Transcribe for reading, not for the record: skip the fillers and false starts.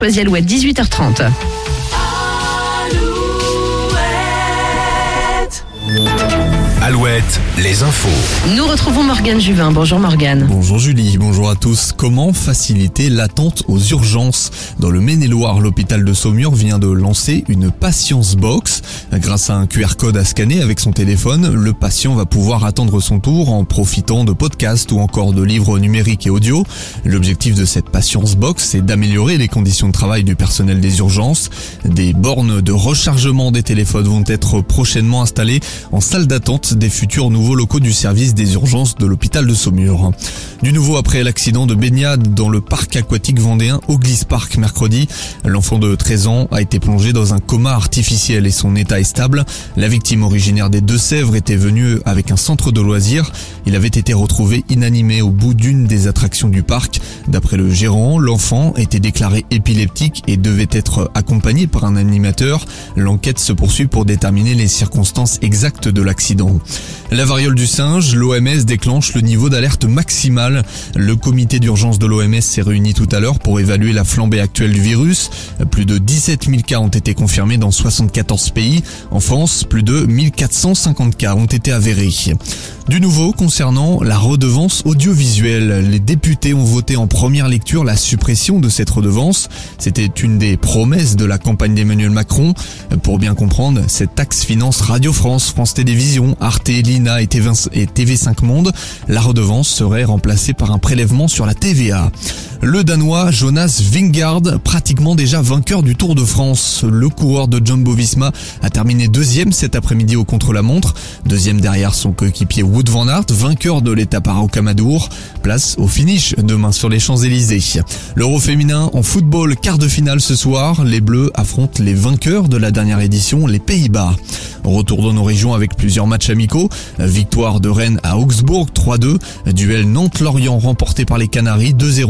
Alouette, 18h30. Alouette, les infos. Nous retrouvons Morgane Juvin. Bonjour Morgane. Bonjour Julie, bonjour à tous. Comment faciliter l'attente aux urgences ? Dans le Maine-et-Loire, l'hôpital de Saumur vient de lancer une Patience Box. Grâce à un QR code à scanner avec son téléphone, le patient va pouvoir attendre son tour en profitant de podcasts ou encore de livres numériques et audio. L'objectif de cette Patience Box, c'est d'améliorer les conditions de travail du personnel des urgences. Des bornes de rechargement des téléphones vont être prochainement installées en salle d'attente des futurs nouveaux locaux du service des urgences de l'hôpital de Saumur. Du nouveau après l'accident de baignade dans le parc aquatique vendéen Oglis Park mercredi. L'enfant de 13 ans a été plongé dans un coma artificiel et son état est stable. La victime originaire des Deux-Sèvres était venue avec un centre de loisirs. Il avait été retrouvé inanimé au bout d'une des attractions du parc. D'après le gérant, l'enfant était déclaré épileptique et devait être accompagné par un animateur. L'enquête se poursuit pour déterminer les circonstances exactes de l'accident. La variole du singe, l'OMS déclenche le niveau d'alerte maximal. Le comité d'urgence de l'OMS s'est réuni tout à l'heure pour évaluer la flambée actuelle du virus. Plus de 17 000 cas ont été confirmés dans 74 pays. En France, plus de 1450 cas ont été avérés. Du nouveau concernant la redevance audiovisuelle. Les députés ont voté en première lecture la suppression de cette redevance. C'était une des promesses de la campagne d'Emmanuel Macron. Pour bien comprendre, cette taxe finance Radio France, France Télévisions, Arte, Lina et TV5 Monde. La redevance serait remplacée par un prélèvement sur la TVA. Le Danois Jonas Vingegaard, pratiquement déjà vainqueur du Tour de France. Le coureur de Jumbo-Visma a terminé deuxième cet après-midi au contre-la-montre. Deuxième derrière son coéquipier Wout van Aert, vainqueur de l'étape à Rocamadour. Place au finish demain sur les Champs-Élysées. L'Euro féminin en football, quart de finale ce soir. Les Bleus affrontent les vainqueurs de la dernière édition, les Pays-Bas. Retour dans nos régions avec plusieurs matchs amicaux. Victoire de Rennes à Augsbourg 3-2. Duel Nantes-Lorient remporté par les Canaries 2-0.